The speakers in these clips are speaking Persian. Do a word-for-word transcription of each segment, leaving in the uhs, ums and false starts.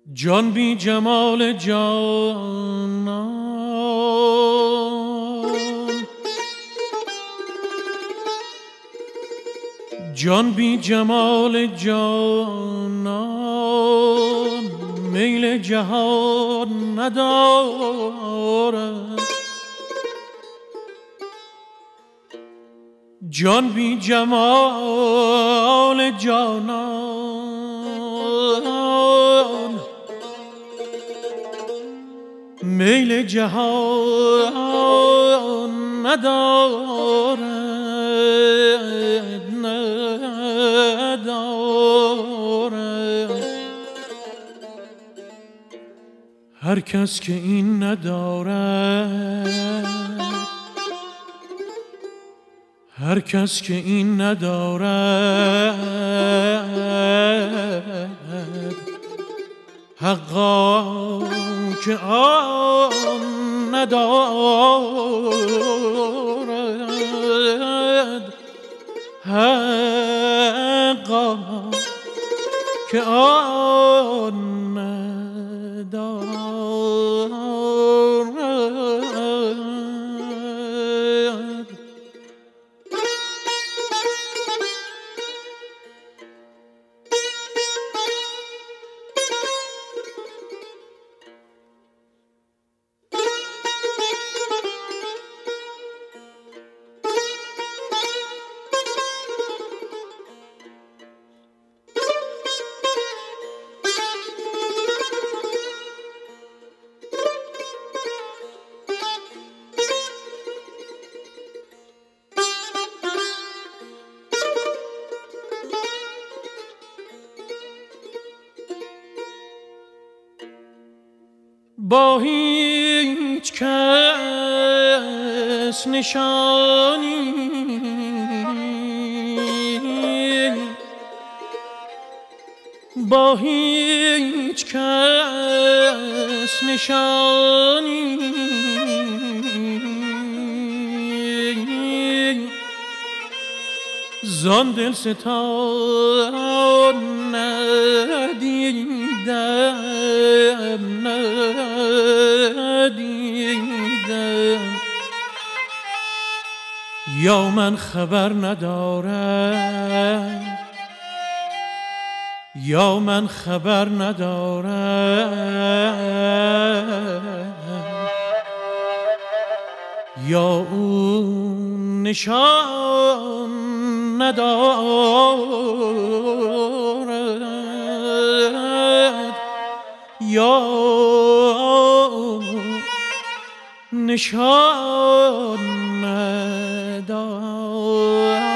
جان بی جمال جانان، جان بی جمال جانان میل جهان ندارد. جان بی جمال جانان میل جهان ندارد ندارد. هر کس که این ندارد، هر کس که این ندارد، حقا که آن ندارد، حقا که آن ندارد. با هیچ کس نشانی با هیچ کس نشانی زان دل ستان ندیدم ندیدم. یا من خبر ندارم، یا من خبر ندارم، یا اون نشان ندارد، یا نشان ندارد.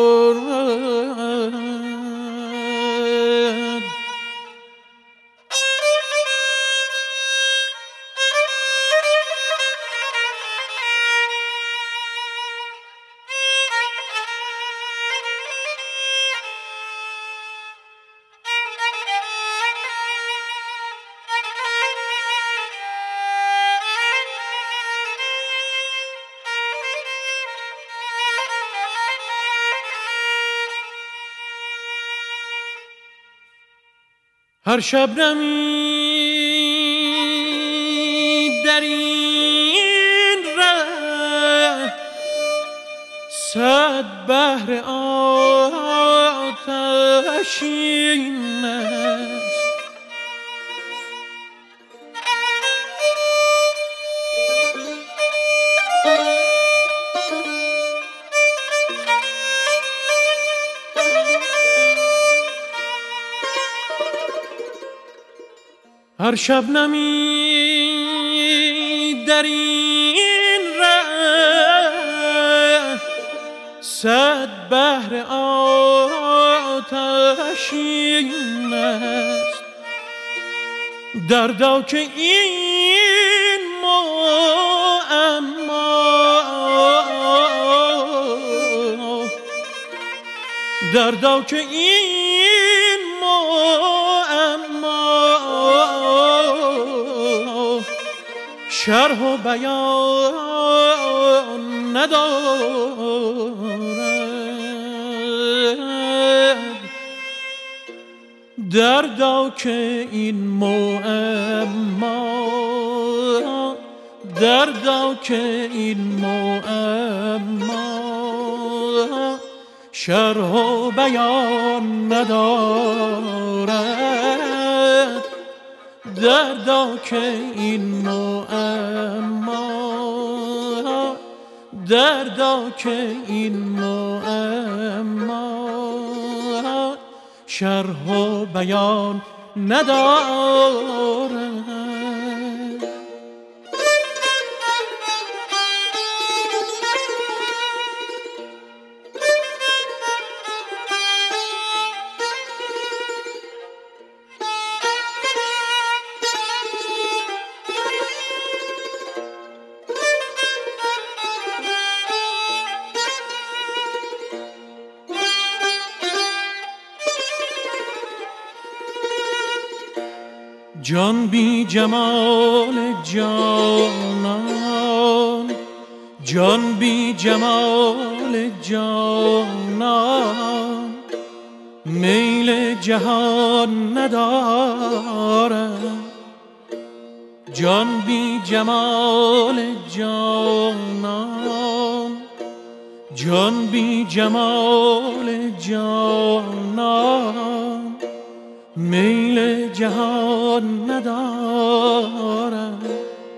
هر شبنمی در این ره صد بحر آتشین است. هر شبنمی در این ره صد بحر آتشین است. دردا که این معما، دردا که این معما شرح و بیان ندارد. دردا که این معما، دردا که این معما شرح و بیان ندارد، دردا که این معما، دردا که این معما شرح و بیان ندارد. جان بی جمال جانان، جان بی جمال جانان میل جهان ندارد، جان بی جمال جانان، جان بی جمال جانان میل جهان ندارد.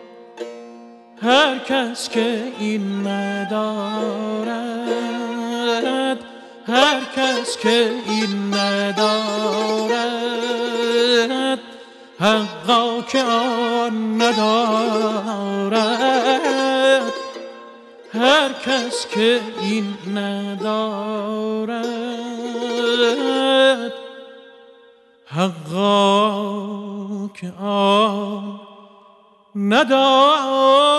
هر کس که این ندارد، هر کس که این ندارد حقا که آن ندارد، هر کس که این ندارد حقا که آن ندارد.